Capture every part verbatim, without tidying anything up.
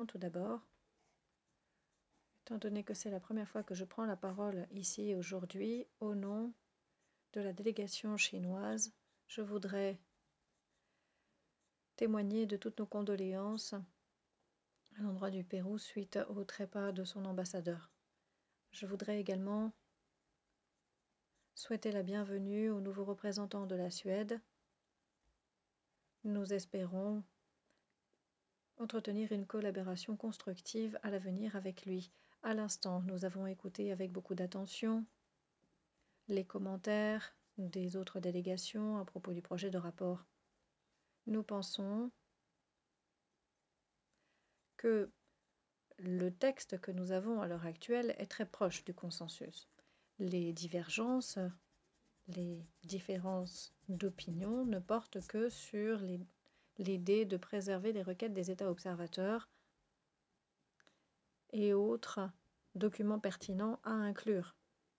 tout d'abord. Étant donné que c'est la première fois que je prends la parole ici aujourd'hui, au nom de la délégation chinoise, je voudrais témoigner de toutes nos condoléances à l'endroit du Pérou suite au trépas de son ambassadeur. Je voudrais également souhaiter la bienvenue au nouveau représentant de la Suède. Nous espérons entretenir une collaboration constructive à l'avenir avec lui. À l'instant, nous avons écouté avec beaucoup d'attention les commentaires des autres délégations à propos du projet de rapport. Nous pensons que le texte que nous avons à l'heure actuelle est très proche du consensus. Les divergences, les différences d'opinion ne portent que sur les, l'idée de préserver les requêtes des États observateurs et autres documents pertinents à inclure.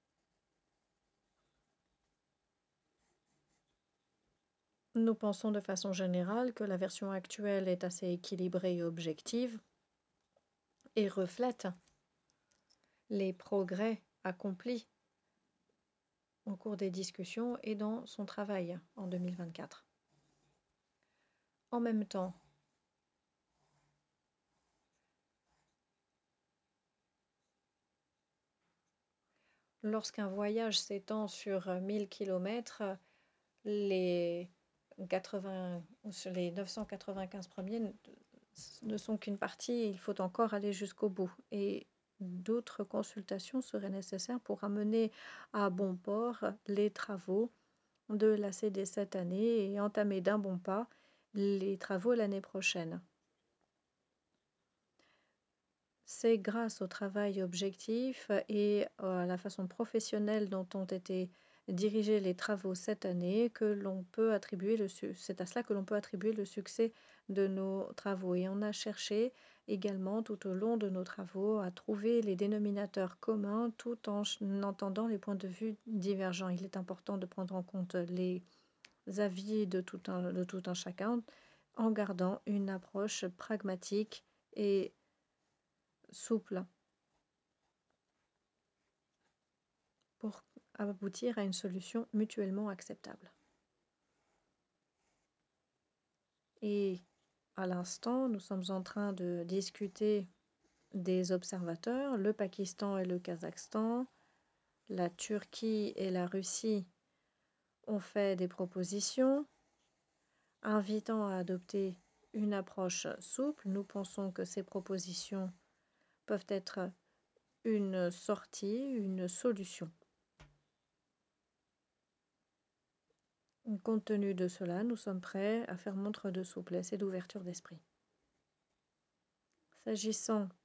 Nous pensons de façon générale que la version actuelle est assez équilibrée et objective et reflète les progrès accomplis au cours des discussions et dans son travail en deux mille vingt-quatre. En même temps, lorsqu'un voyage s'étend sur mille kilomètres, les, quatre-vingts, les neuf cent quatre-vingt-quinze premiers ne sont qu'une partie, il faut encore aller jusqu'au bout. Et d'autres consultations seraient nécessaires pour amener à bon port les travaux de la C D cette année et entamer d'un bon pas les travaux l'année prochaine. C'est grâce au travail objectif et à la façon professionnelle dont ont été dirigés les travaux cette année que l'on peut attribuer le su- c'est à cela que l'on peut attribuer le succès de nos travaux. Et on a cherché également tout au long de nos travaux à trouver les dénominateurs communs tout en entendant les points de vue divergents. Il est important de prendre en compte les avis de tout un, de tout un chacun en gardant une approche pragmatique et souple pour aboutir à une solution mutuellement acceptable. Et à l'instant, nous sommes en train de discuter des observateurs. Le Pakistan et le Kazakhstan, la Turquie et la Russie ont fait des propositions invitant à adopter une approche souple. Nous pensons que ces propositions peuvent être une sortie, une solution. Compte tenu de cela, nous sommes prêts à faire montre de souplesse et d'ouverture d'esprit. S'agissant